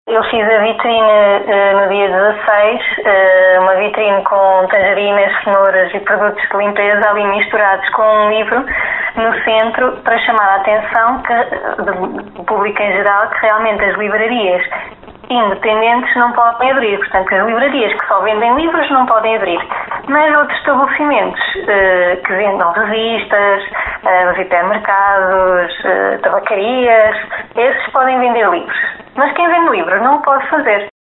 Eu fiz a vitrine no dia 16, uma vitrine com tangerinas, cenouras e produtos de limpeza ali misturados com um livro no centro para chamar a atenção do público em geral que realmente as livrarias independentes não podem abrir. Portanto, as livrarias que só vendem livros não podem abrir. Mas outros estabelecimentos que vendam revistas, os hipermercados, tabacarias, esses podem vender livros. Mas quem vende livros não o pode fazer.